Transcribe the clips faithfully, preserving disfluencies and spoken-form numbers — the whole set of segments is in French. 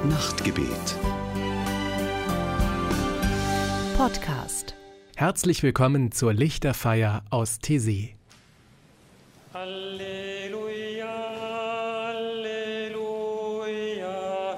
Nachtgebet. Podcast. Herzlich willkommen zur Lichterfeier aus Taizé. Halleluja, Halleluja.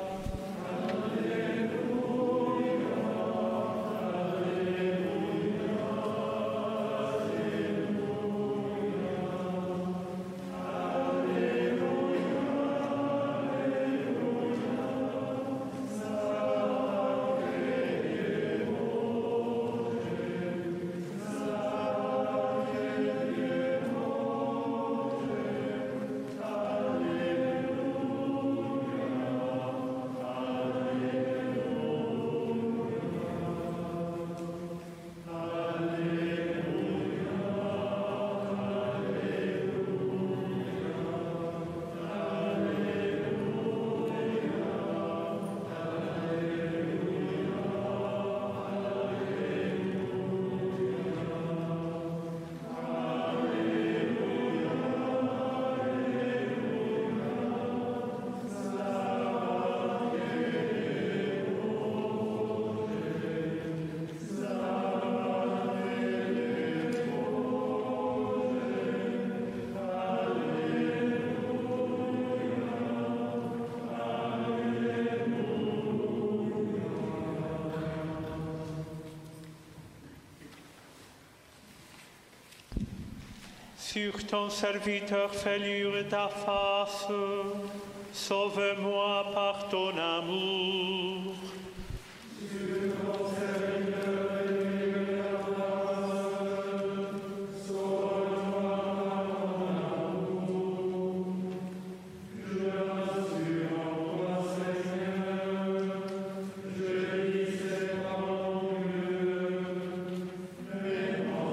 Sur ton serviteur, fêlure ta face, sauve-moi par ton amour. Sur ton serviteur, fêlure ta face, sauve-moi par ton amour. Je m'assure en toi, Seigneur, je disais par mon Dieu, mais mon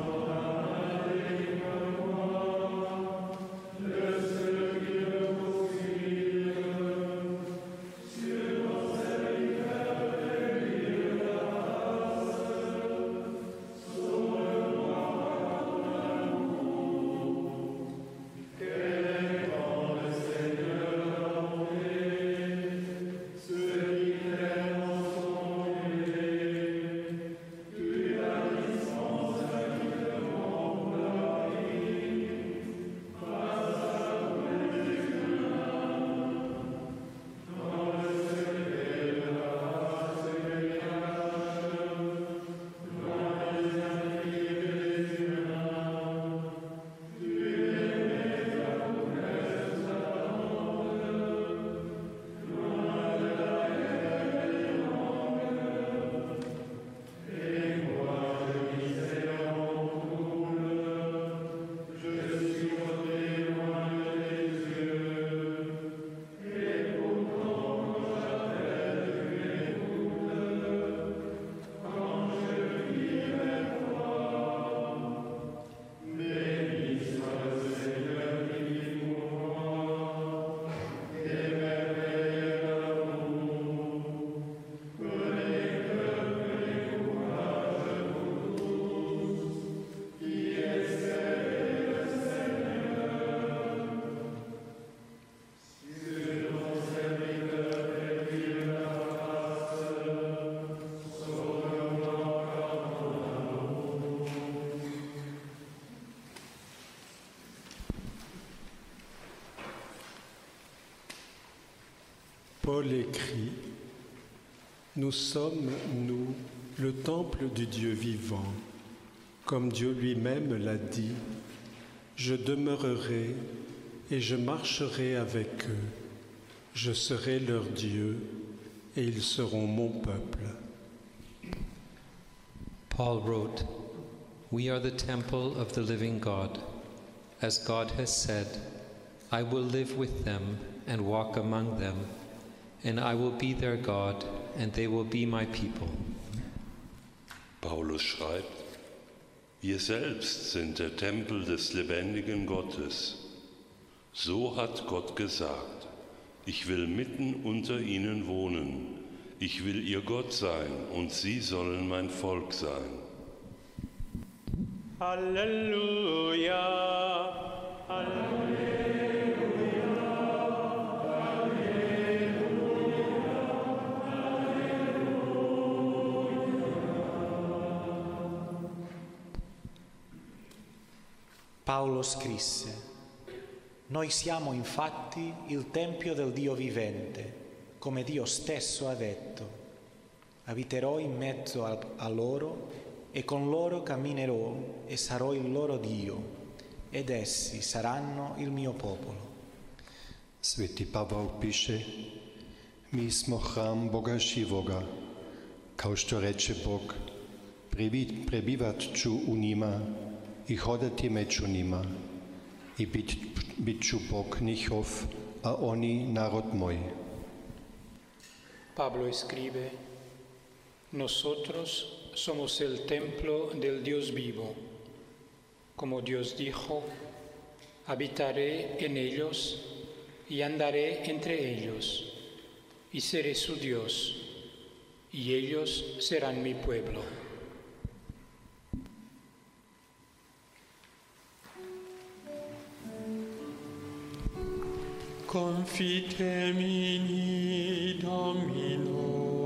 Paul écrit : Nous sommes, nous, le temple du Dieu vivant. Comme Dieu lui-même l'a dit, je demeurerai et je marcherai avec eux. Je serai leur Dieu et ils seront mon peuple. Paul wrote, We are the temple of the living God. As God has said, I will live with them and walk among them, and I will be their God, and they will be my people. Paulus schreibt, wir selbst sind der Tempel des lebendigen Gottes. So hat Gott gesagt, ich will mitten unter ihnen wohnen, ich will ihr Gott sein und sie sollen mein Volk sein. Halleluja, Halleluja, Halleluja. Paolo scrisse: «Noi siamo infatti il Tempio del Dio vivente, come Dio stesso ha detto. Abiterò in mezzo a, a loro e con loro camminerò e sarò il loro Dio, ed essi saranno il mio popolo». Sveti Pavao piše: mi smo hram Boga živoga, kao što reče Bog, prebivat ću u njima i hodati među njima i bit, bit ću Bog njihov, a oni narod moj. Pablo escribe: nosotros somos el templo del Dios vivo. Como Dios dijo, habitaré en ellos y andaré entre ellos, y seré su Dios, y ellos serán mi pueblo. Confitemini Domino,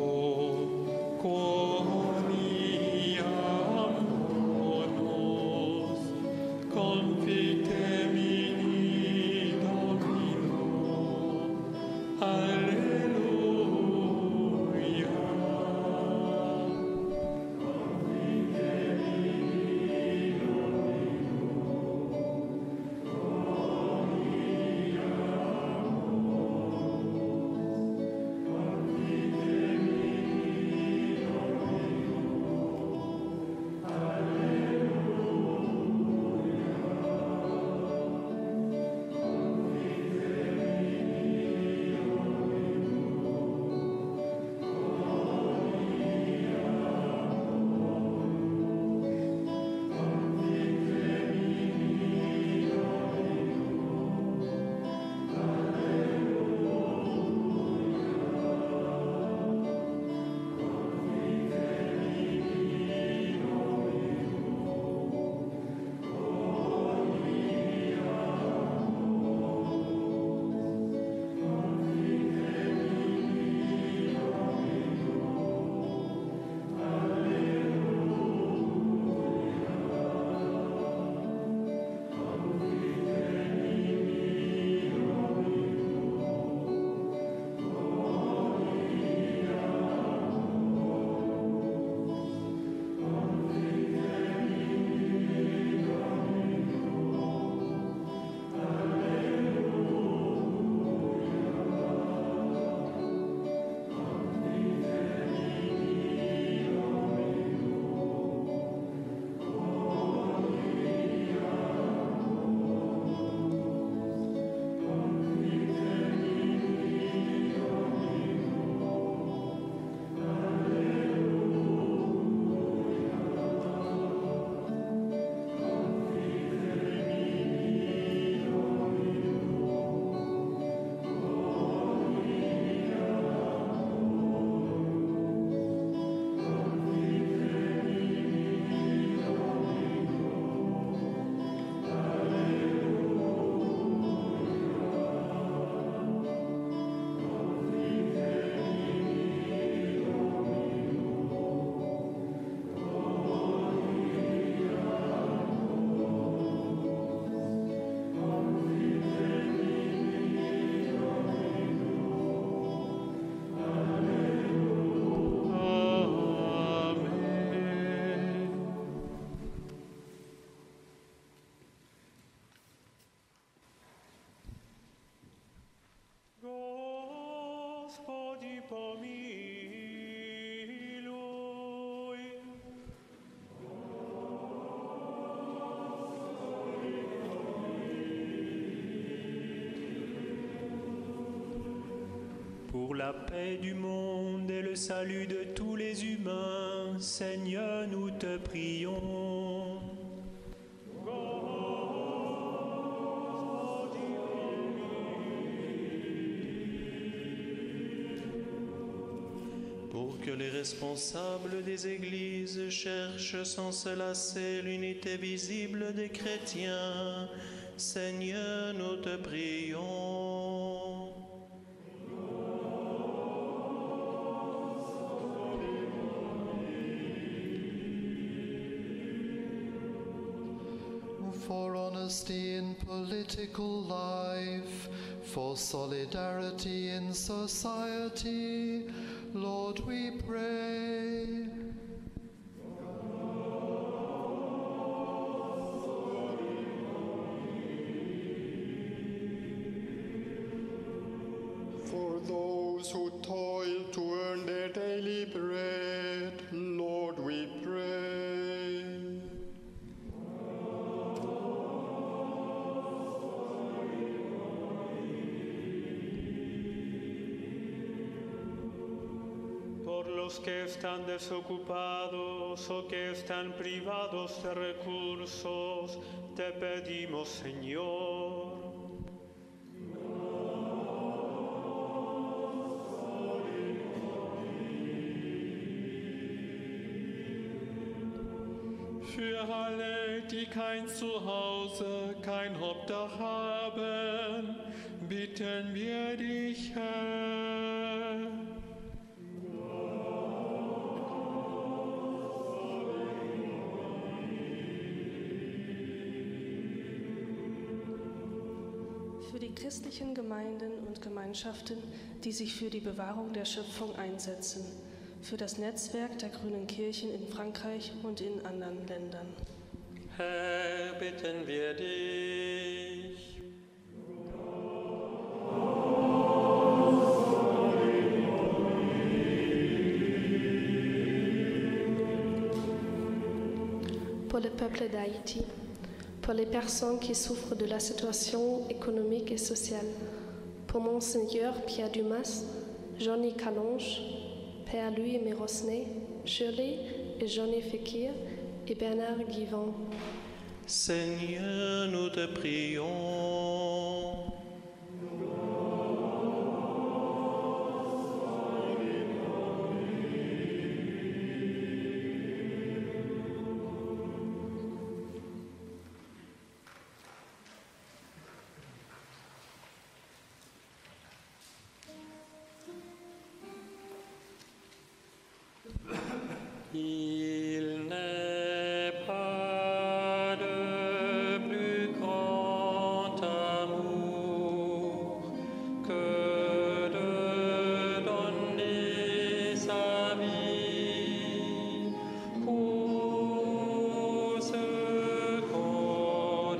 quoniam bonus, confitemini Domino, Alleluia. Pour la paix du monde et le salut de tous les humains, Seigneur, nous te prions. Pour que les responsables des églises cherchent sans se lasser l'unité visible des chrétiens, Seigneur, nous te prions. For on a honesty in political life, for solidarity in society, Lord, we pray. For those who toil to earn their daily bread, Lord, we pray. Por los que están desocupados o que están privados de recursos, te pedimos, Señor. Für alle, die kein Zuhause, kein Obdach haben, bitten wir dich, Herr. Für die christlichen Gemeinden und Gemeinschaften, die sich für die Bewahrung der Schöpfung einsetzen, für das Netzwerk der grünen Kirchen in Frankreich und in anderen Ländern. Herr, bitten wir dich. Pour le peuple d'Haïti, pour les personnes qui souffrent de la situation économique et sociale, pour Monseigneur Pierre Dumas, Johnny Calonge, Père Louis Mérosnet, Shirley et Johnny Fekir et Bernard Guivant. Seigneur, nous te prions. Il n'est pas de plus grand amour que de donner sa vie pour ceux qu'on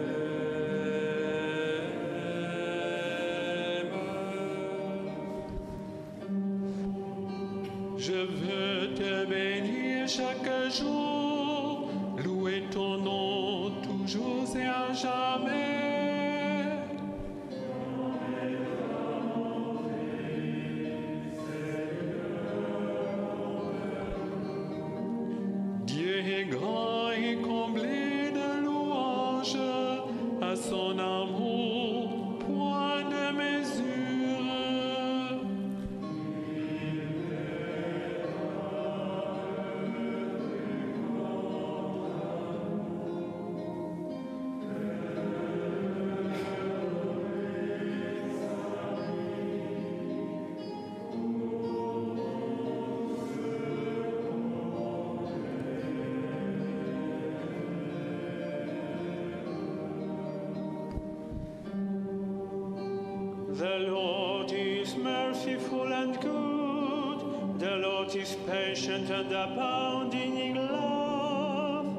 aime. Je veux te bénir chaque jour, louer ton nom toujours et à jamais. Dieu est grand et comblé de louanges, à son amour, point de mesure. The Lord is merciful and good. The Lord is patient and abounding in love.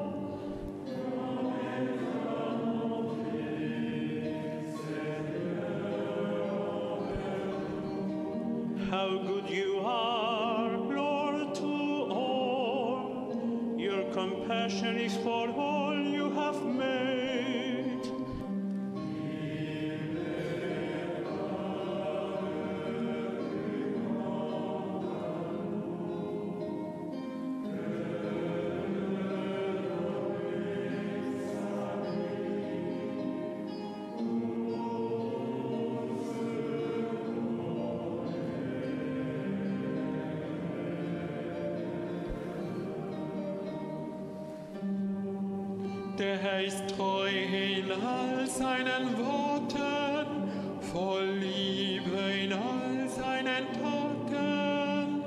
How good you are, Lord, to all. Your compassion is for all you have made. Der Herr ist treu in all seinen Worten, voll Liebe in all seinen Taten.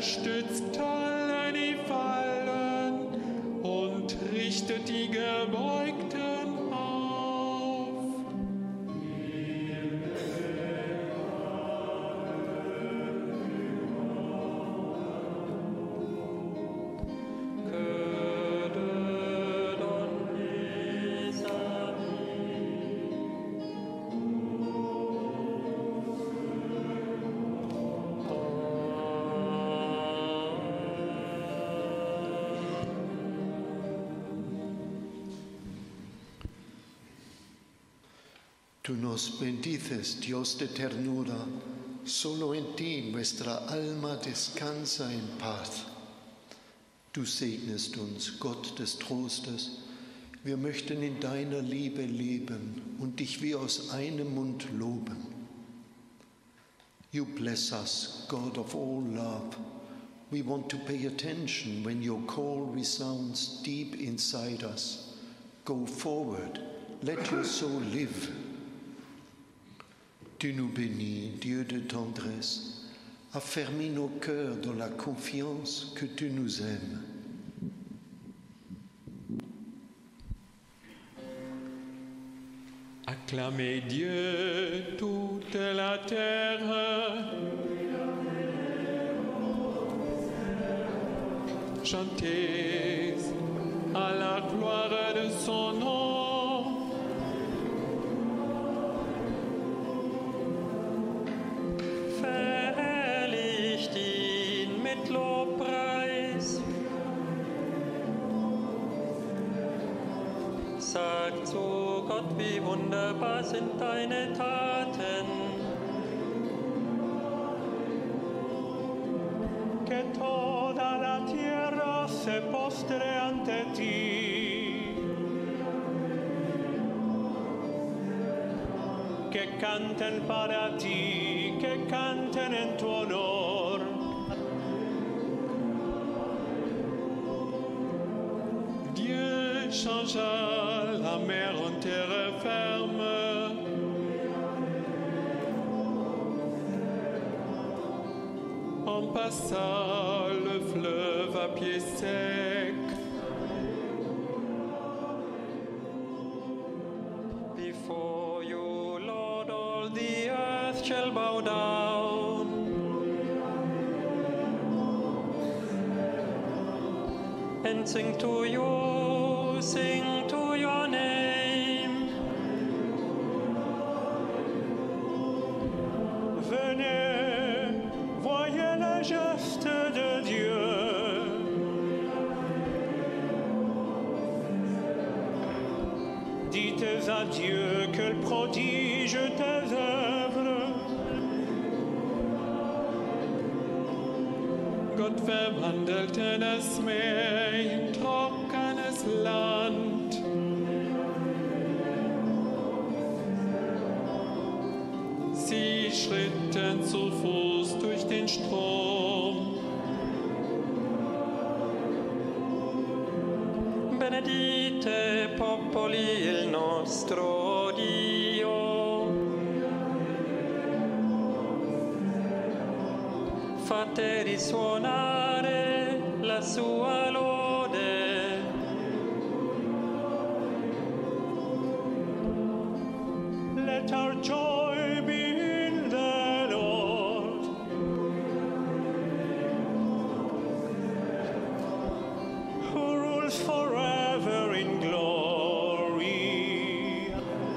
stützt alle, die fallen und richtet die Gebeugten auf. Tú nos bendices, Dios de ternura, solo en ti nuestra alma descansa en paz. Du segnest uns, Gott des Trostes. Wir möchten in deiner Liebe leben und dich wie aus einem Mund loben. You bless us, God of all love. We want to pay attention when your call resounds deep inside us. Go forward, let your soul live. Tu nous bénis, Dieu de tendresse, affermis nos cœurs dans la confiance que tu nous aimes. Acclamez Dieu, toute la terre. Chantez à la gloire de son nom. Sagt zu Gott, wie wunderbar sind deine Taten. Que toda la tierra se postre ante ti. Que canten para ti, que canten en tu honor. Dieu changea la mer en terre ferme. En passa le fleuve à pied sec. Before you, Lord, all the earth shall bow down. And sing to you, sing to your name. Venez, voyez le geste de Dieu. Dites à Dieu que le prodige tes œuvres. Gott verwandelte das Meer in trockenes Land. Sie schritten zu Fuß durch den Strom. Benedite popoli il nostro Dio. Fate risuonare la sua lode. Let our joy be in the Lord. Who rules forever in glory.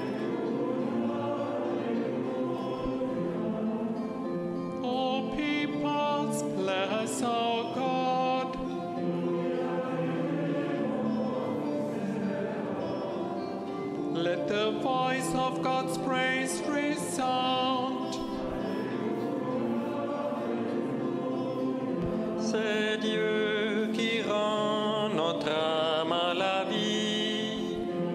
O peoples, bless our God. Let the voice of God's praise resound. C'est Dieu qui rend notre âme à la vie.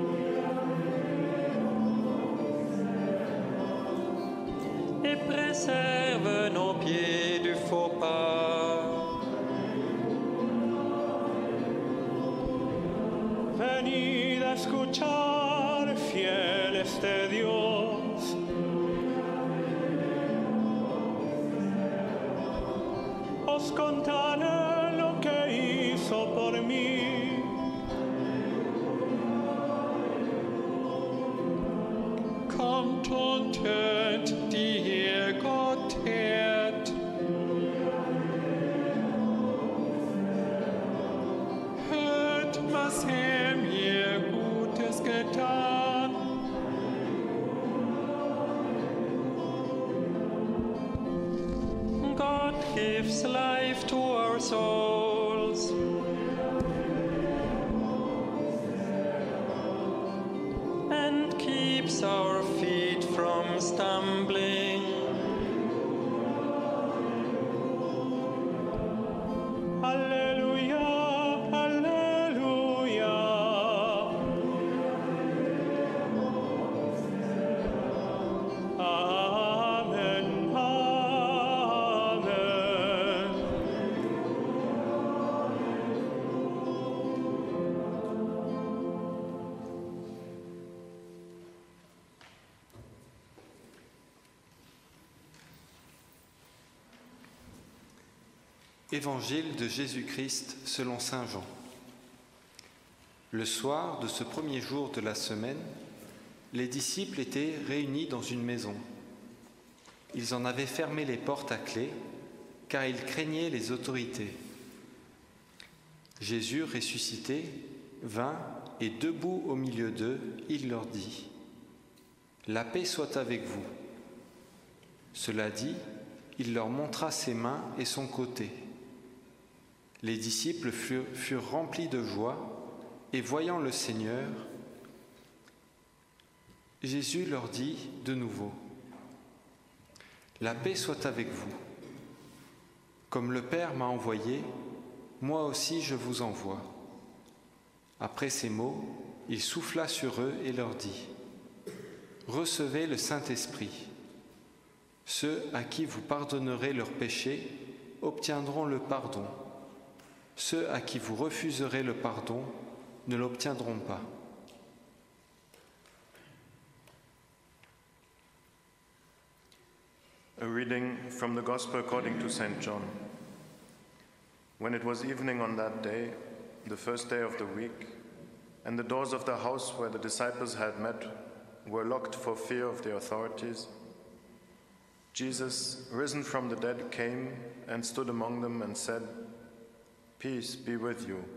Et préserve nos pieds du faux pas. Venid a escuchar, fieles de Dios. Os podemos contar lo que hizo por mí. Kommt und hört, die ihr Gott ehrt. Hört, was er mir Gutes getan. God gives life to our souls. And keeps our feet from stumbling. Alleluia, Alleluia. Amen, Amen. Évangile de Jésus-Christ selon saint Jean. Le soir de ce premier jour de la semaine, les disciples étaient réunis dans une maison. Ils en avaient fermé les portes à clé, car ils craignaient les autorités. Jésus, ressuscité, vint et debout au milieu d'eux, il leur dit : « La paix soit avec vous. » Cela dit, il leur montra ses mains et son côté. Les disciples furent, furent remplis de joie, et voyant le Seigneur, Jésus leur dit de nouveau : « La paix soit avec vous. Comme le Père m'a envoyé, moi aussi je vous envoie. » Après ces mots, il souffla sur eux et leur dit : « Recevez le Saint-Esprit. Ceux à qui vous pardonnerez leurs péchés obtiendront le pardon. Ceux à qui vous refuserez le pardon ne l'obtiendront pas. » A reading from the Gospel according to Saint John. When it was evening on that day, the first day of the week, and the doors of the house where the disciples had met were locked for fear of the authorities, Jesus, risen from the dead, came and stood among them and said, "Peace be with you."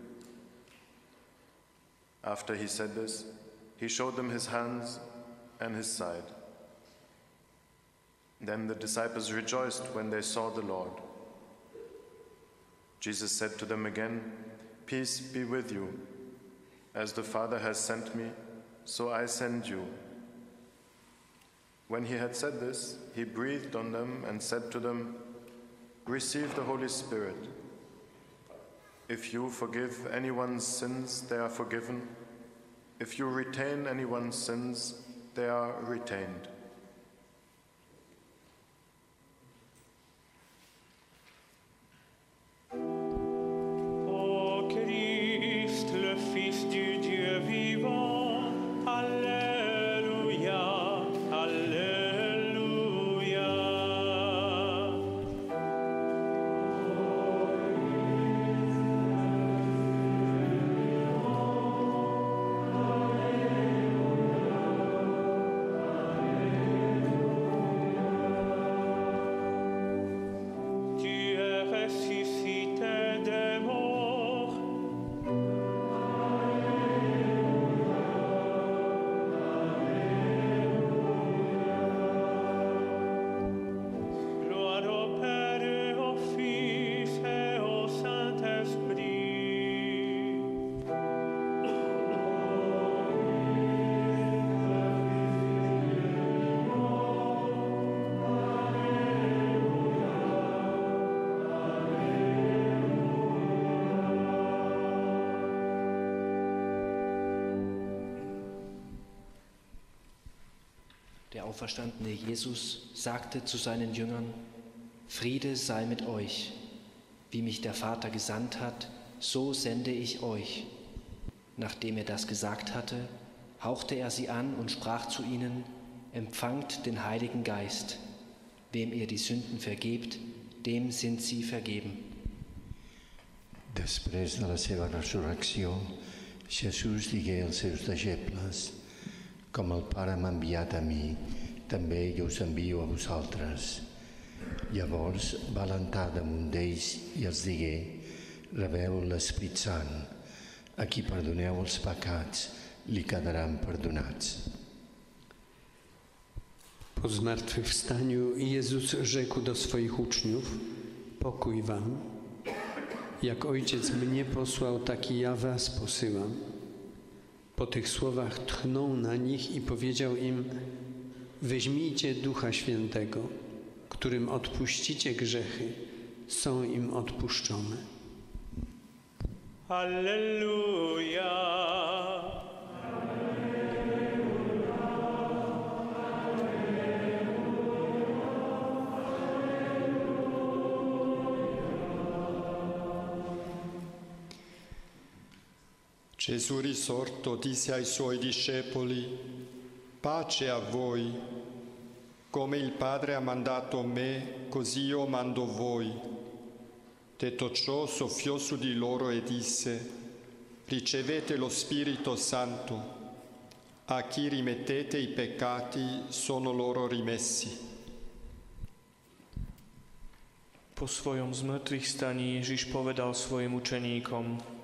After he said this, he showed them his hands and his side. Then the disciples rejoiced when they saw the Lord. Jesus said to them again, "Peace be with you. As the Father has sent me, so I send you." When he had said this, he breathed on them and said to them, "Receive the Holy Spirit. If you forgive anyone's sins, they are forgiven. If you retain anyone's sins, they are retained." Ô Christ, le Fils du Dieu vivant, Alléluia, Alléluia. Der auferstandene Jesus sagte zu seinen Jüngern: Friede sei mit euch. Wie mich der Vater gesandt hat, so sende ich euch. Nachdem er das gesagt hatte, hauchte er sie an und sprach zu ihnen: Empfangt den Heiligen Geist. Wem ihr die Sünden vergebt, dem sind sie vergeben. Després de la seva resurrecció, Jesús digué als seus deixebles: com el Pare m'ha enviat a mi, també jo us envio a vosaltres. Llavors va alentar damunt d'ells i els digué: rebeu l'Esprit Sant. A qui perdoneu els pecats, li quedaran perdonats. Po zmartwychwstaniu Jezus rzekł do swoich uczniów: pokój wam. Jak Ojciec mnie posłał, tak i ja was posyłam. Po tych słowach tchnął na nich i powiedział im: weźmijcie Ducha Świętego, którym odpuścicie grzechy, są im odpuszczone. Alleluja! Gesù risorto disse ai suoi discepoli: pace a voi, come il Padre ha mandato me, così io mando voi. Detto ciò, soffiò su di loro e disse: ricevete lo Spirito Santo. A chi rimettete i peccati, sono loro rimessi. Po svojom zmŕtvychvstaní Ježiš povedal svojim učeníkom: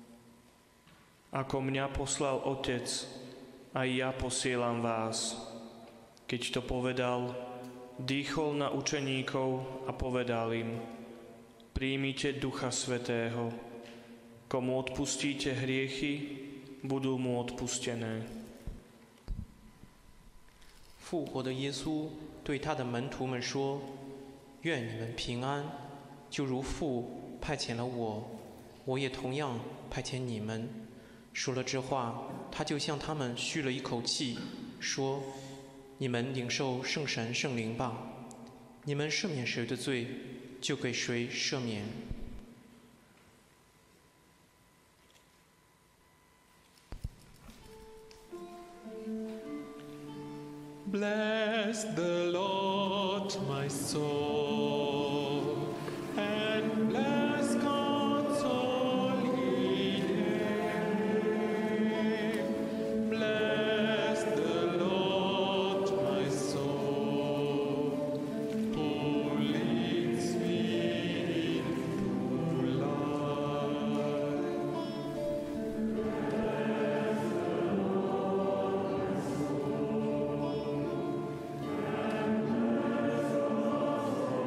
ako mňa poslal Otec, aj ja posielam vás. Keď to povedal, dýchol na učeníkov a povedal im: príjmite Ducha Svätého. Komu odpustíte hriechy, budú mu odpustené. 复活的耶稣对他的门徒们说：愿你们平安，就如父派遣了我，我也同样派遣你们。说了这话，他就向他们吁了一口气，说：你们领受圣神圣灵吧，你们赦免谁的罪，就给谁赦免。 Bless the Lord, my soul, and bless God's holy name. Bless the Lord, my soul, who leads me into life. Bless the Lord, my soul.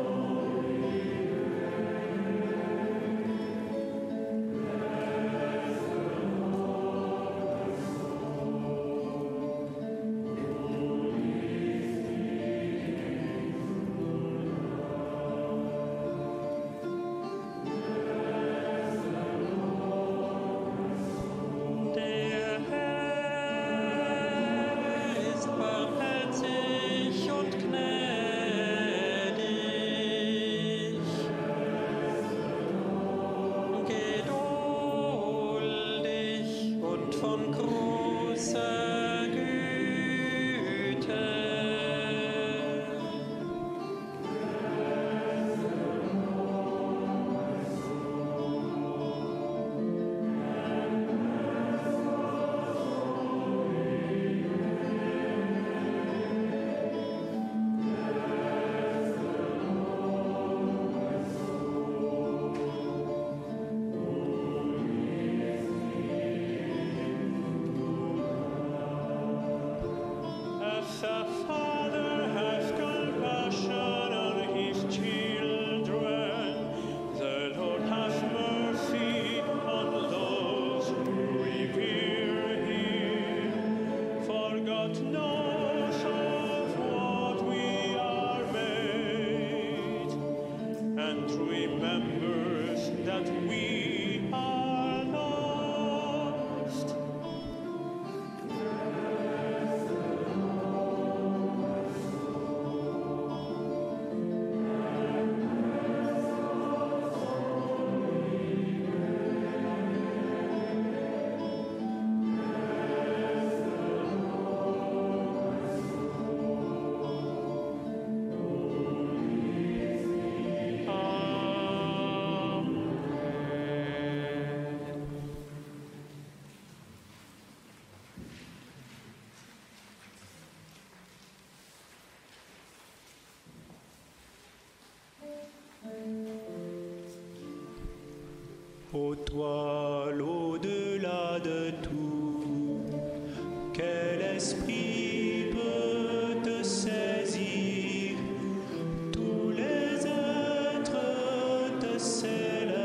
Ô toi, l'au-delà de tout, quel esprit peut te saisir? Tous les êtres te célèbrent,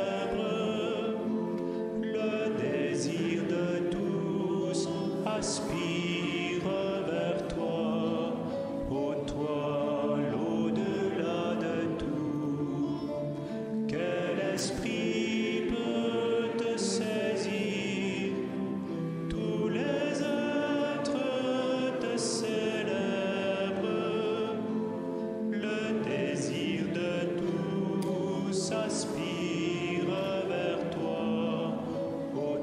le désir de tous aspire vers toi. Ô toi, l'au-delà de tout, quel esprit peut te saisir? Tous les êtres te célèbrent, le désir de tous aspire vers toi. Ô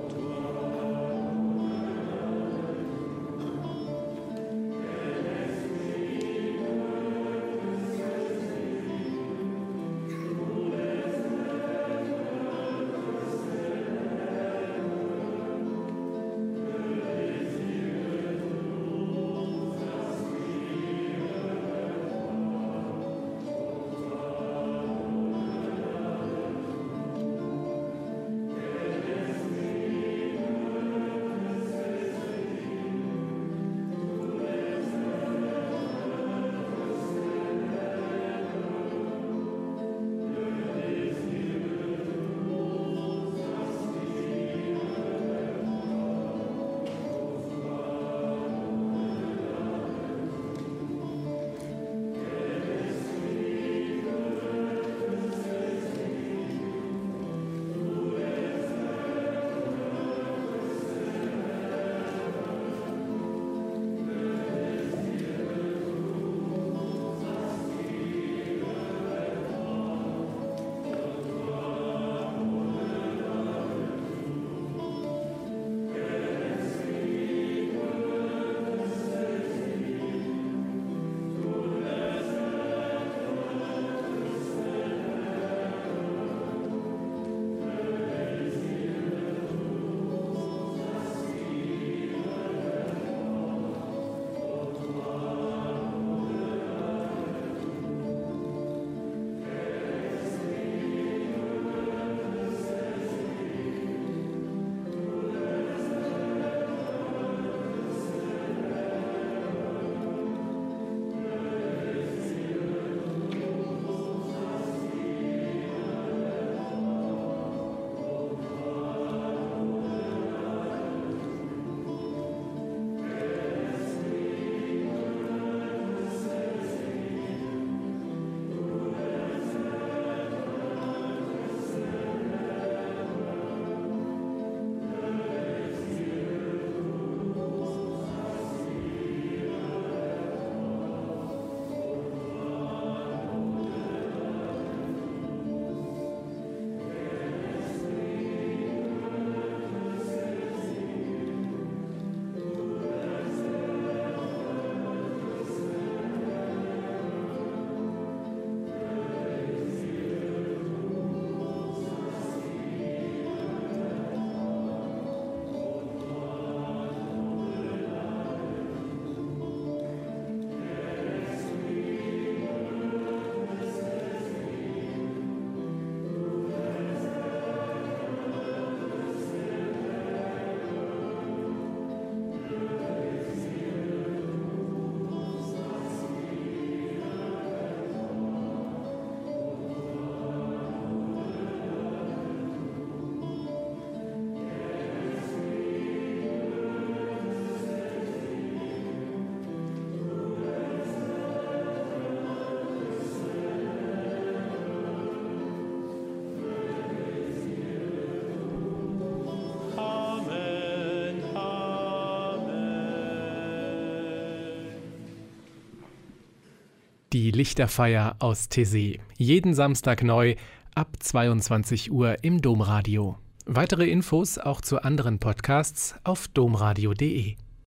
Die Lichterfeier aus Taizé. Jeden Samstag neu ab zweiundzwanzig Uhr im Domradio. Weitere Infos auch zu anderen Podcasts auf domradio punkt de.